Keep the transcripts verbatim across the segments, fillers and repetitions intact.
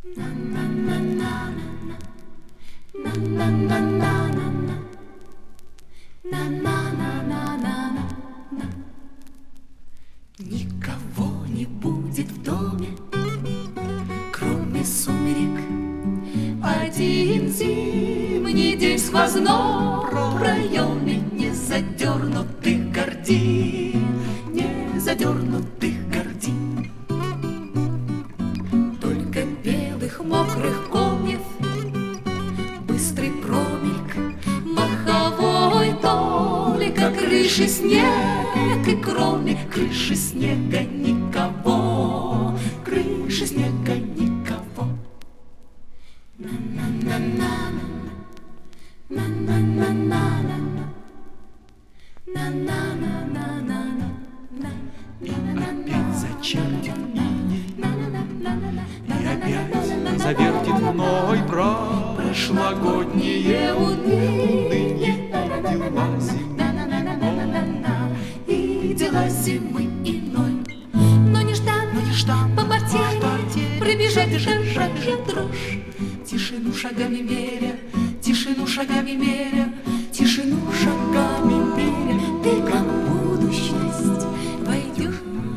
Никого не будет в доме, кроме сумерек. Один зимний день сквозной в проеме незадернутых гордин, незадернутых гордин. Только белых мокрых комьев быстрый промельк, маховой только крыши снег, и кроме крыши снега никого, крыши снега никого. И опять зачертит иней, и опять завертит мной прошлогодние уныние и дела зимы иной. Но нежданно, нежданно по квартире пробежать дрожь, дрожь. Тишину шагами меря, тишину шагами меря, тишину шагами меря, ты как в будущность войдешь.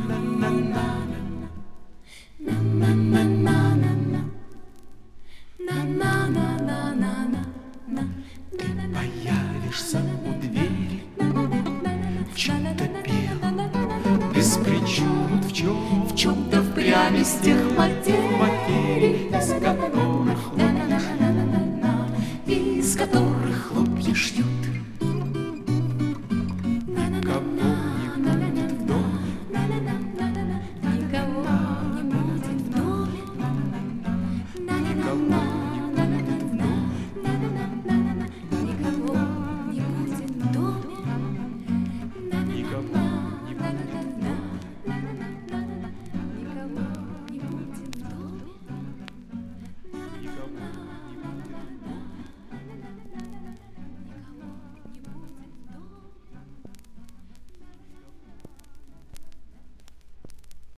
Ты появишься у двери в чем-то белом, без причуд, в чем, В чем-то впрямь из тех потерь,